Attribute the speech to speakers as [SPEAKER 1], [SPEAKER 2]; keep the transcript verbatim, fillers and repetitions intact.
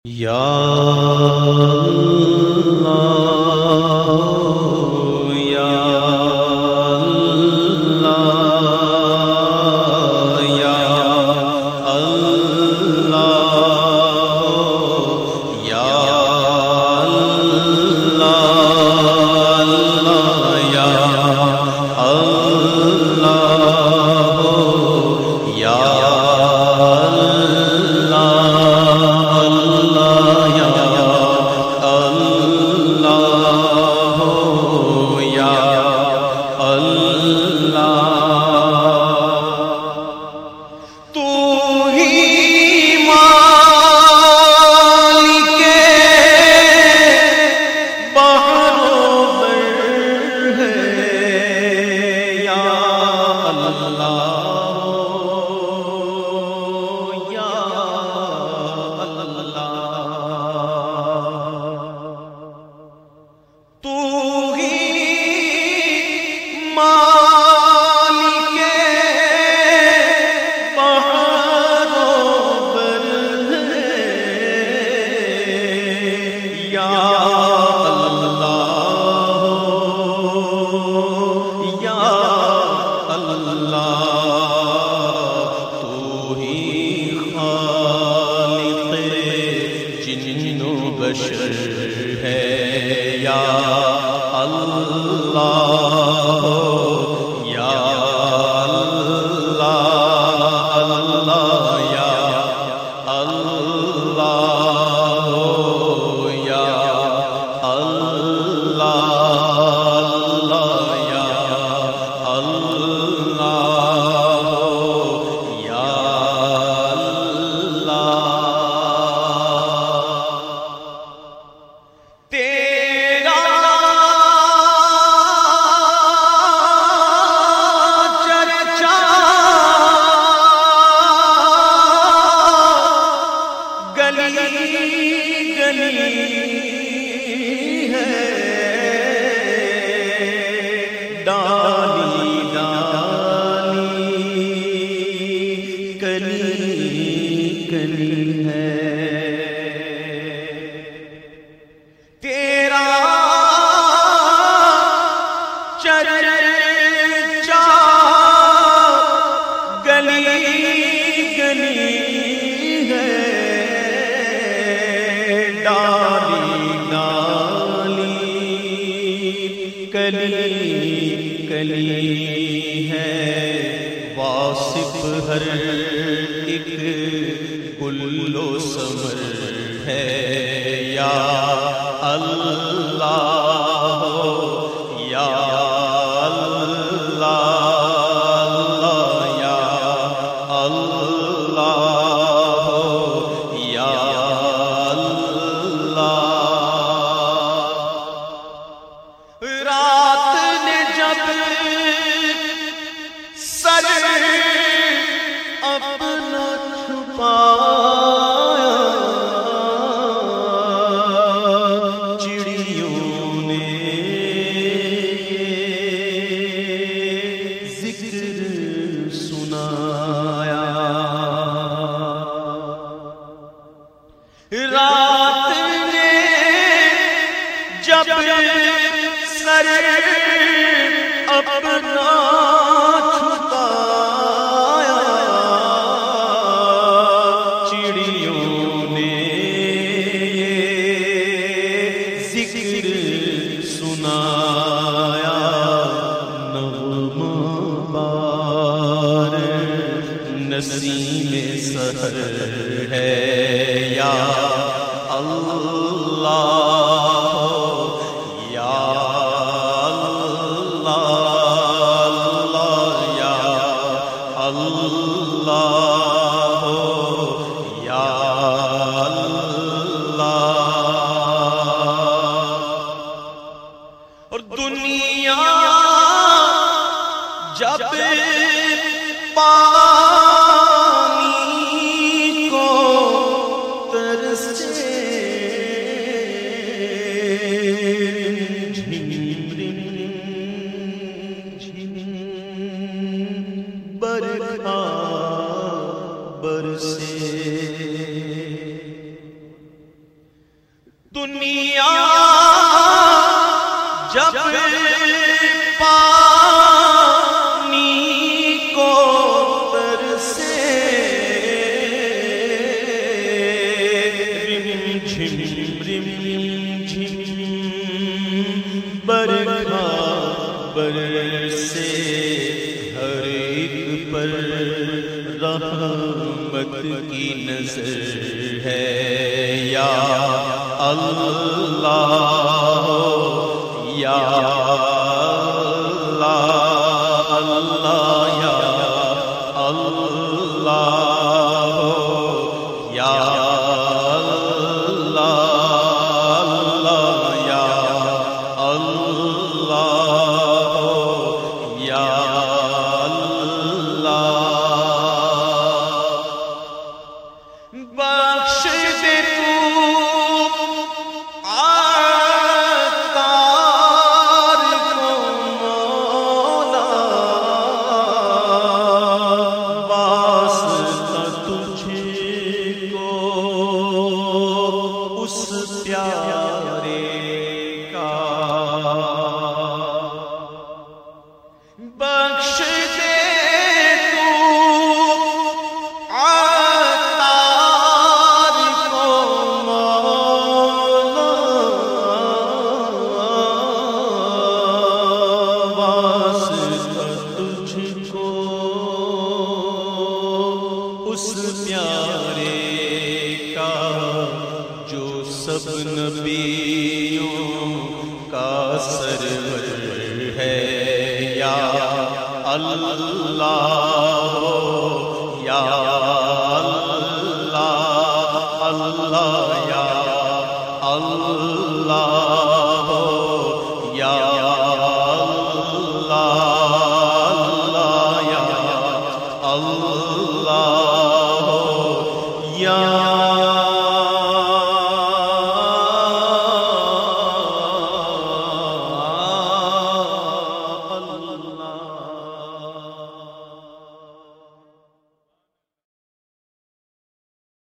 [SPEAKER 1] یا اللہ یا اللہ یا اللہ یا اللہ یا اللہ یا بشر ہے یا اللہ یا اللہ اللہ یا اللہ یا اللہ اللہ یا اللہ یا کلی کلی ہے واصف ہر ایک گل و ثمر ہے یا اللہ یا اللہ یا اللہ یا اپنا چھپایا چڑیوں نے ذکر سنایا رات نے جب سر اپنا سنایا نغمہ بار نسیم سحر ہے یا اللہ یا اللہ یا اللہ یا دنیا جب پانی کو ترسے جھم جھم برکھا برسے دنیا جب پانی کو ترسے رم جھم رم جھم برکھا برسے ہر ایک پر رحمت کی نظر ہے یا اللہ یا اللہ اللہ یا اللہ یا اللہ اللہ یا اللہ یا بخش دے تو عطار کو مولا واسطہ تجھ کو اس پیارے کا بخش دے اس پیارے کا جو سب نبیوں کا سرور ہے یا اللہ یا اللہ اللہ یا اللہ یا اللہ یا اللہ یا